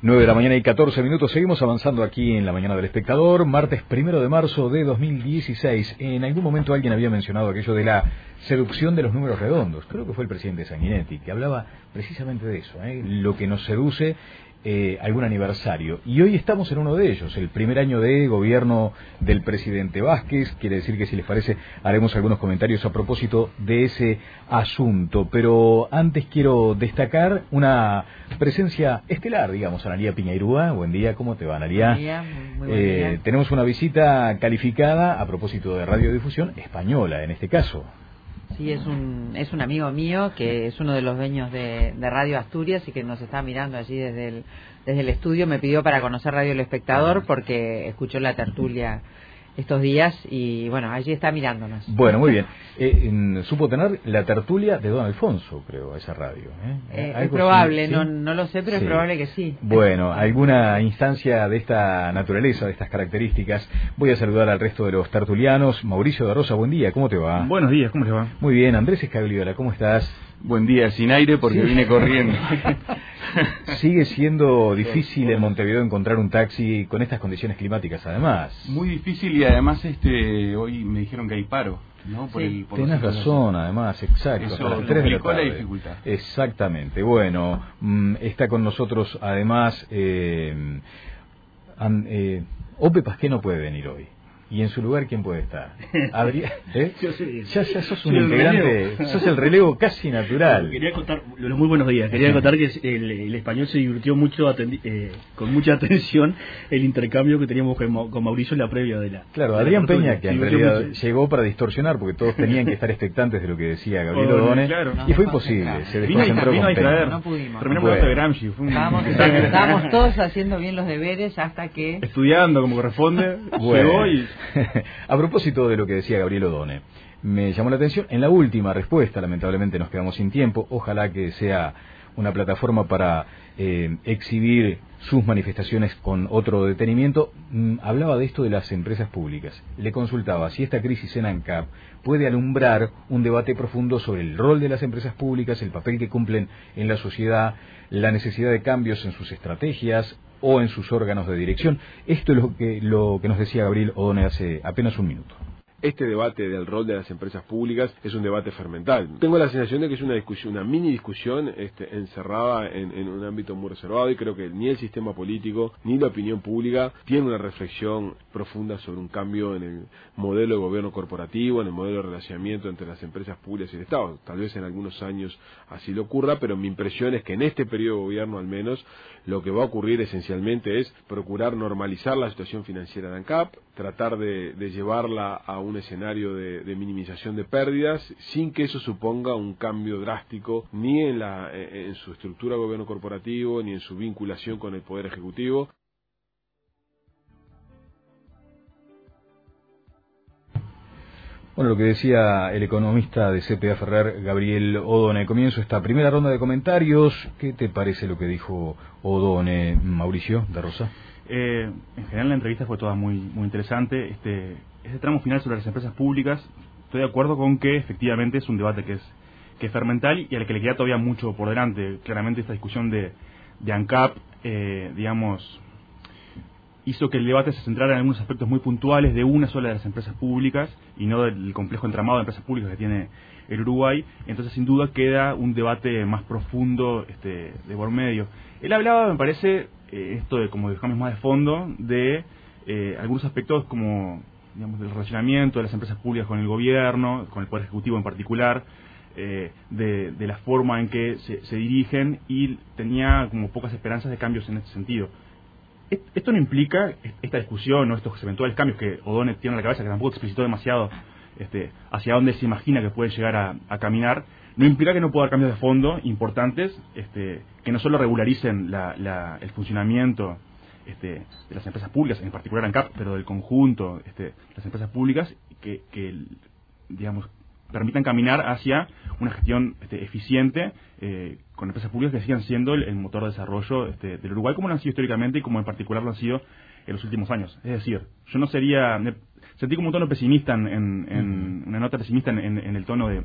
9 de la mañana y 14 minutos. Seguimos avanzando aquí en la mañana del Espectador, martes 1 de marzo de 2016. En algún momento alguien había mencionado aquello de la seducción de los números redondos. Creo que fue el presidente Sanguinetti, que hablaba precisamente de eso, lo que nos seduce algún aniversario. Y hoy estamos en uno de ellos, el primer año de gobierno del presidente Vázquez. Quiere decir que, si les parece, haremos algunos comentarios a propósito de ese asunto. Pero antes quiero destacar una presencia estelar, digamos, Analía Piñairúa. Buen día, ¿cómo te va, Analía? Buen día, muy buen día. Tenemos una visita calificada a propósito de radiodifusión española, en este caso. Sí, es un amigo mío que es uno de los dueños de Radio Asturias y que nos está mirando allí desde el estudio. Me pidió para conocer Radio El Espectador porque escuchó la tertulia estos días y bueno, allí está mirándonos. Bueno, muy bien. Supo tener la tertulia de Don Alfonso, creo, esa radio. Es probable, ¿sí? No lo sé, pero sí. Es probable que sí. Bueno, alguna instancia de esta naturaleza, de estas características. Voy a saludar al resto de los tertulianos. Mauricio de Rosa, buen día, ¿cómo te va? Buenos días, ¿cómo te va? Muy bien. Andrés Escagliola, ¿cómo estás? Buen día, sin aire porque vine corriendo. Sigue siendo difícil en Montevideo encontrar un taxi con estas condiciones climáticas, además. Muy difícil, y además hoy me dijeron que hay paro, ¿no? Sí. Tenés razón, además, exacto. Eso hasta las 3 de la tarde. la dificultad. Exactamente. Bueno, está con nosotros además Ope Pasqué no puede venir hoy. ¿Y en su lugar quién puede estar? Adrián, Ya sos un integrante, sos el relevo casi natural. Quería contar, los muy buenos días, quería contar que el español se divirtió mucho con mucha atención el intercambio que teníamos con Mauricio en la previa de la... Claro, Adrián Peña, que en realidad llegó para distorsionar, porque todos tenían que estar expectantes de lo que decía Gabriel Odone, claro, y fue imposible, se vino desconcentró a con Peña. distraer, No pudimos. terminamos hablando de Gramsci. Estábamos todos haciendo bien los deberes hasta que... Estudiando como corresponde, llegó y... A propósito de lo que decía Gabriel Odone, me llamó la atención, en la última respuesta, lamentablemente nos quedamos sin tiempo, ojalá que sea una plataforma para exhibir sus manifestaciones con otro detenimiento. Hablaba de esto de las empresas públicas. Le consultaba si esta crisis en ANCAP puede alumbrar un debate profundo sobre el rol de las empresas públicas, el papel que cumplen en la sociedad, la necesidad de cambios en sus estrategias o en sus órganos de dirección. Esto es lo que nos decía Gabriel Odone hace apenas un minuto. Este debate del rol de las empresas públicas es un debate fermental. Tengo la sensación de que es una discusión, una mini discusión encerrada en un ámbito muy reservado, y creo que ni el sistema político ni la opinión pública tiene una reflexión profunda sobre un cambio en el modelo de gobierno corporativo, en el modelo de relacionamiento entre las empresas públicas y el Estado. Tal vez en algunos años así lo ocurra, pero mi impresión es que en este periodo de gobierno, al menos, lo que va a ocurrir esencialmente es procurar normalizar la situación financiera de ANCAP, tratar de llevarla a un escenario de minimización de pérdidas, sin que eso suponga un cambio drástico ni en su estructura de gobierno corporativo, ni en su vinculación con el Poder Ejecutivo. Bueno, lo que decía el economista de CPA Ferrer, Gabriel Odone. Comienzo esta primera ronda de comentarios. ¿Qué te parece lo que dijo Odone, Mauricio de Rosa? En general la entrevista fue toda muy interesante. Este tramo final sobre las empresas públicas, estoy de acuerdo con que efectivamente es un debate que es fermental y al que le queda todavía mucho por delante. Claramente esta discusión de ANCAP, hizo que el debate se centrara en algunos aspectos muy puntuales de una sola de las empresas públicas y no del complejo entramado de empresas públicas que tiene el Uruguay. Entonces, sin duda, queda un debate más profundo de por medio. Él hablaba, me parece, esto de como de cambios más de fondo, de algunos aspectos como, digamos, del relacionamiento de las empresas públicas con el gobierno, con el Poder Ejecutivo en particular, de la forma en que se dirigen, y tenía como pocas esperanzas de cambios en este sentido. Esto no implica, esta discusión o estos eventuales cambios que Odone tiene en la cabeza, que tampoco explicitó demasiado hacia dónde se imagina que puede llegar a caminar, no implica que no pueda haber cambios de fondo importantes, que no solo regularicen el funcionamiento de las empresas públicas, en particular ANCAP, pero del conjunto de las empresas públicas, que digamos, permitan caminar hacia una gestión eficiente, con empresas públicas que sigan siendo el motor de desarrollo del Uruguay, como lo han sido históricamente y como en particular lo han sido en los últimos años. Es decir, yo no sería... Sentí como un tono pesimista, una nota pesimista en el tono de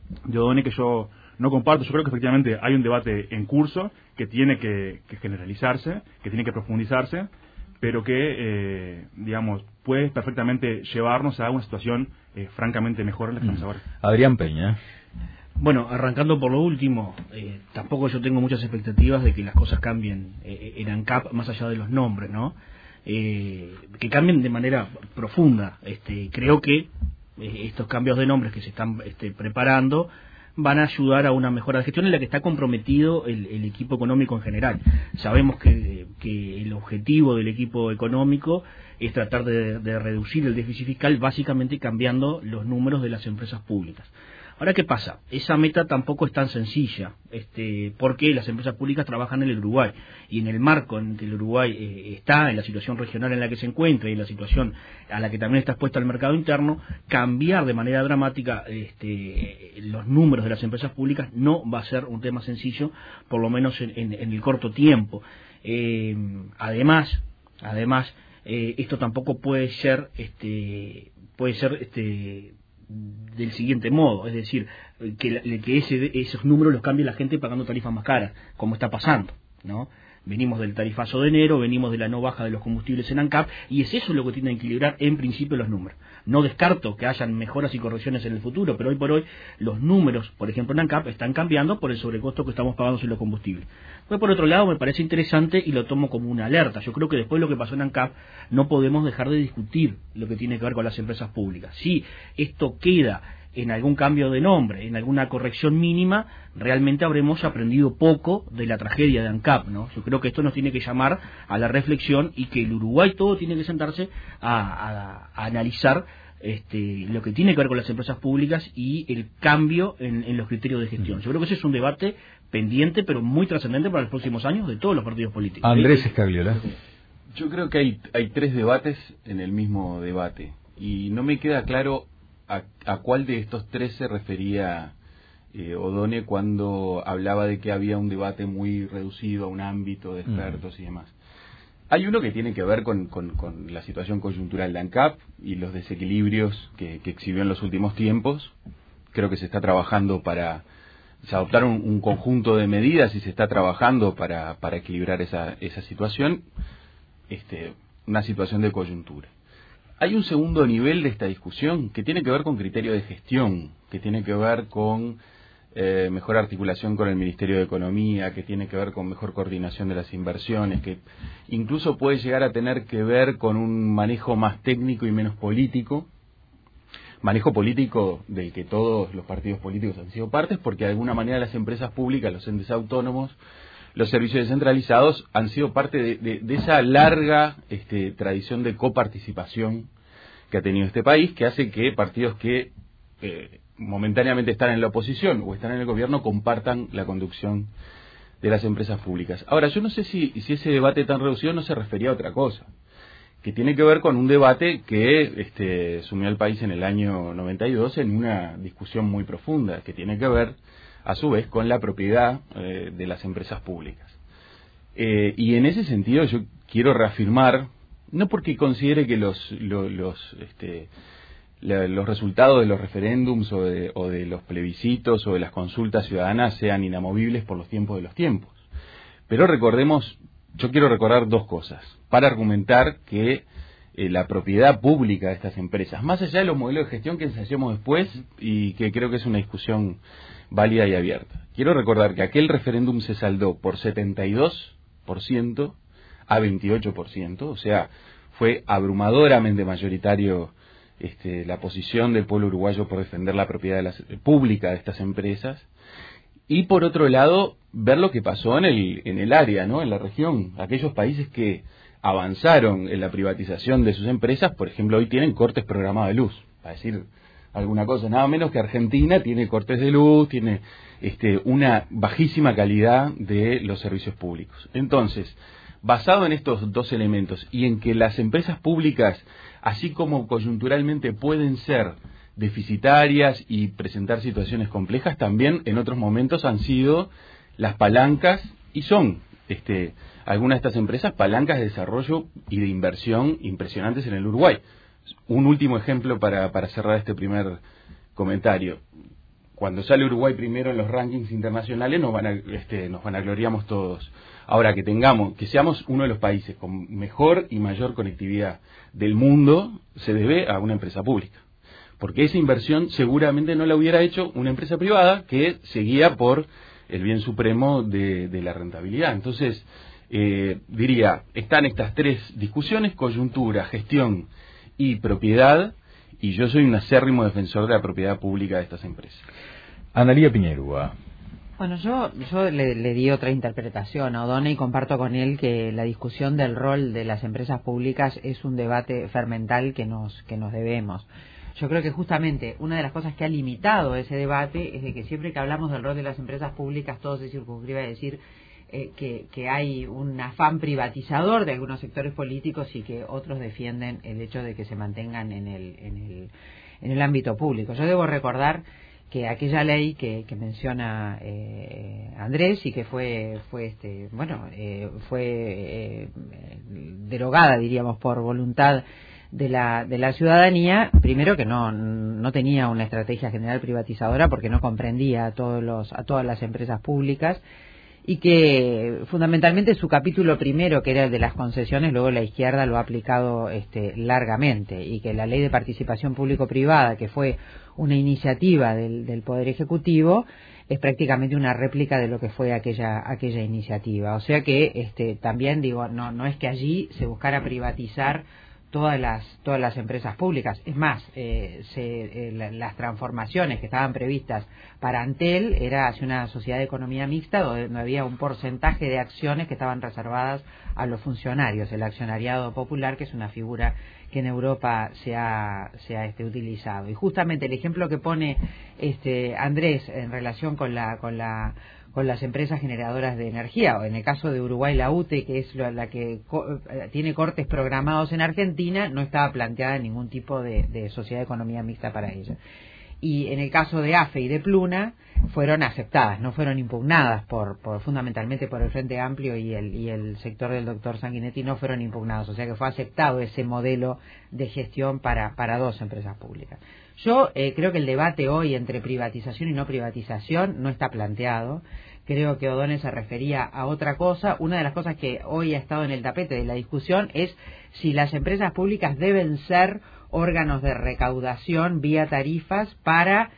de Odone que yo no comparto. Yo creo que efectivamente hay un debate en curso que tiene que generalizarse, que tiene que profundizarse, pero que, digamos, puede perfectamente llevarnos a una situación francamente mejor en la que estamos ahora. Adrián Peña. Bueno, arrancando por lo último, tampoco yo tengo muchas expectativas de que las cosas cambien en ANCAP, más allá de los nombres, ¿no? Que cambien de manera profunda. Creo que estos cambios de nombres que se están preparando van a ayudar a una mejora de gestión en la que está comprometido el equipo económico en general. Sabemos que el objetivo del equipo económico es tratar de reducir el déficit fiscal, básicamente cambiando los números de las empresas públicas. Ahora, ¿qué pasa? Esa meta tampoco es tan sencilla, porque las empresas públicas trabajan en el Uruguay, y en el marco en que el Uruguay está, en la situación regional en la que se encuentra y en la situación a la que también está expuesta el mercado interno, cambiar de manera dramática los números de las empresas públicas no va a ser un tema sencillo, por lo menos en el corto tiempo. Además, esto tampoco puede ser del siguiente modo, es decir, que esos números los cambie la gente pagando tarifas más caras, como está pasando, ¿no? Venimos del tarifazo de enero, venimos de la no baja de los combustibles en ANCAP, y es eso lo que tiene que equilibrar en principio los números. No descarto que hayan mejoras y correcciones en el futuro, pero hoy por hoy los números, por ejemplo en ANCAP, están cambiando por el sobrecosto que estamos pagando en los combustibles. Pues por otro lado me parece interesante y lo tomo como una alerta. Yo creo que después de lo que pasó en ANCAP no podemos dejar de discutir lo que tiene que ver con las empresas públicas. Si esto queda en algún cambio de nombre, en alguna corrección mínima, realmente habremos aprendido poco de la tragedia de ANCAP, ¿no? Yo creo que esto nos tiene que llamar a la reflexión y que el Uruguay todo tiene que sentarse a analizar lo que tiene que ver con las empresas públicas y el cambio en los criterios de gestión. Yo creo que ese es un debate pendiente, pero muy trascendente para los próximos años de todos los partidos políticos. Andrés Escagliola. Yo creo que hay tres debates en el mismo debate y no me queda claro a cuál de estos tres se refería Odone cuando hablaba de que había un debate muy reducido a un ámbito de expertos y demás. Hay uno que tiene que ver con la situación coyuntural de ANCAP y los desequilibrios que exhibió en los últimos tiempos. Creo que se está trabajando se adoptaron un conjunto de medidas y se está trabajando para equilibrar esa situación, una situación de coyuntura. Hay un segundo nivel de esta discusión que tiene que ver con criterio de gestión, que tiene que ver con mejor articulación con el Ministerio de Economía, que tiene que ver con mejor coordinación de las inversiones, que incluso puede llegar a tener que ver con un manejo más técnico y menos político, manejo político del que todos los partidos políticos han sido partes, porque de alguna manera las empresas públicas, los entes autónomos, los servicios descentralizados han sido parte de esa larga tradición de coparticipación que ha tenido este país, que hace que partidos que momentáneamente están en la oposición o están en el gobierno compartan la conducción de las empresas públicas. Ahora, yo no sé si ese debate tan reducido no se refería a otra cosa, que tiene que ver con un debate que sumió al país en el año 92 en una discusión muy profunda, que tiene que ver a su vez con la propiedad de las empresas públicas. Y en ese sentido yo quiero reafirmar, no porque considere que los resultados de los referéndums o de los plebiscitos o de las consultas ciudadanas sean inamovibles por los tiempos de los tiempos, pero yo quiero recordar dos cosas para argumentar que la propiedad pública de estas empresas, más allá de los modelos de gestión que ensayemos después y que creo que es una discusión válida y abierta. Quiero recordar que aquel referéndum se saldó por 72% a 28%, o sea, fue abrumadoramente mayoritario la posición del pueblo uruguayo por defender la propiedad pública de estas empresas. Y por otro lado, ver lo que pasó en el área, ¿no? En la región, aquellos países que avanzaron en la privatización de sus empresas, por ejemplo, hoy tienen cortes programados de luz, para decir alguna cosa, nada menos que Argentina tiene cortes de luz, tiene una bajísima calidad de los servicios públicos. Entonces, basado en estos dos elementos y en que las empresas públicas, así como coyunturalmente pueden ser deficitarias y presentar situaciones complejas, también en otros momentos han sido las palancas y son algunas de estas empresas palancas de desarrollo y de inversión impresionantes en el Uruguay. Un último ejemplo para cerrar este primer comentario. cuando sale Uruguay primero en los rankings internacionales nos vanagloriamos todos. Ahora, que seamos uno de los países con mejor y mayor conectividad del mundo, se debe a una empresa pública. Porque esa inversión seguramente no la hubiera hecho una empresa privada que seguía por el bien supremo de la rentabilidad. Entonces, diría, están estas tres discusiones: coyuntura, gestión y propiedad, y yo soy un acérrimo defensor de la propiedad pública de estas empresas. Analía Piñerúa. Bueno, yo le di otra interpretación a O'Donnell y comparto con él que la discusión del rol de las empresas públicas es un debate fermental que nos debemos. Yo creo que justamente una de las cosas que ha limitado ese debate es de que siempre que hablamos del rol de las empresas públicas todo se circunscribe a decir que hay un afán privatizador de algunos sectores políticos y que otros defienden el hecho de que se mantengan en el ámbito público. Yo debo recordar que aquella ley que menciona Andrés y que fue derogada, diríamos, por voluntad de la ciudadanía, primero que no tenía una estrategia general privatizadora porque no comprendía a todas las empresas públicas, y que fundamentalmente su capítulo primero, que era el de las concesiones, luego la izquierda lo ha aplicado largamente, y que la ley de participación público-privada, que fue una iniciativa del Poder Ejecutivo, es prácticamente una réplica de lo que fue aquella iniciativa. O sea que también digo, no es que allí se buscara privatizar todas las empresas públicas. Es más, las transformaciones que estaban previstas para Antel era hacia una sociedad de economía mixta donde había un porcentaje de acciones que estaban reservadas a los funcionarios, el accionariado popular, que es una figura que en Europa se ha utilizado. Y justamente el ejemplo que pone Andrés en relación con las empresas generadoras de energía, o en el caso de Uruguay la UTE, que es la que tiene cortes programados en Argentina, no estaba planteada ningún tipo de sociedad de economía mixta para ella. Y en el caso de AFE y de Pluna fueron aceptadas, no fueron impugnadas fundamentalmente por el Frente Amplio y el sector del doctor Sanguinetti, no fueron impugnados, o sea que fue aceptado ese modelo de gestión para dos empresas públicas. Yo creo que el debate hoy entre privatización y no privatización no está planteado. Creo que O'Donnell se refería a otra cosa. Una de las cosas que hoy ha estado en el tapete de la discusión es si las empresas públicas deben ser órganos de recaudación vía tarifas para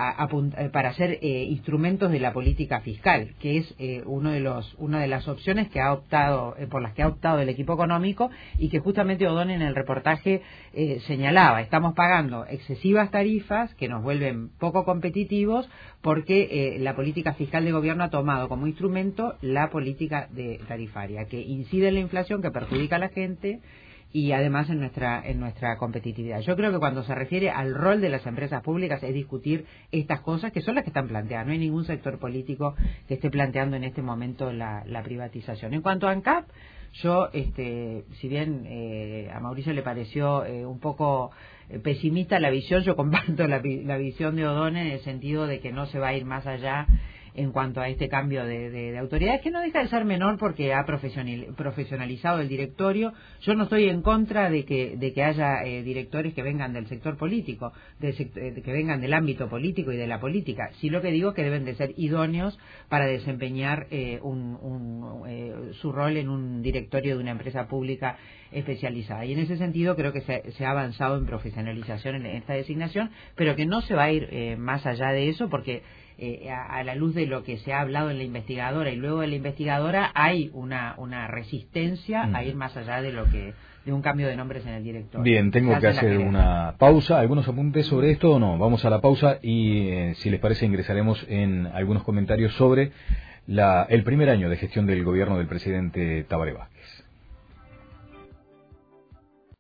ser instrumentos de la política fiscal, que es una de las opciones que por las que ha optado el equipo económico, y que justamente O'Donnell en el reportaje señalaba: estamos pagando excesivas tarifas que nos vuelven poco competitivos porque la política fiscal de gobierno ha tomado como instrumento la política tarifaria, que incide en la inflación, que perjudica a la gente y además en nuestra competitividad. Yo creo que cuando se refiere al rol de las empresas públicas es discutir estas cosas que son las que están planteadas. No hay ningún sector político que esté planteando en este momento la privatización. En cuanto a ANCAP, yo, si bien a Mauricio le pareció un poco pesimista la visión, yo comparto la visión de O'Donnell en el sentido de que no se va a ir más allá en cuanto a este cambio de autoridades, que no deja de ser menor porque ha profesionalizado el directorio. Yo no estoy en contra de que haya directores que vengan del sector político, que vengan del ámbito político y de la política. Sí, lo que digo es que deben de ser idóneos para desempeñar su rol en un directorio de una empresa pública especializada. Y en ese sentido creo que se ha avanzado en profesionalización en esta designación, pero que no se va a ir más allá de eso, porque a la luz de lo que se ha hablado en la investigadora y luego de la investigadora hay una resistencia a ir más allá de un cambio de nombres en el directorio. Bien, tengo que hacer una pausa. ¿Algunos apuntes sobre esto o no? Vamos a la pausa y si les parece ingresaremos en algunos comentarios sobre el primer año de gestión del gobierno del presidente Tabaré Vázquez.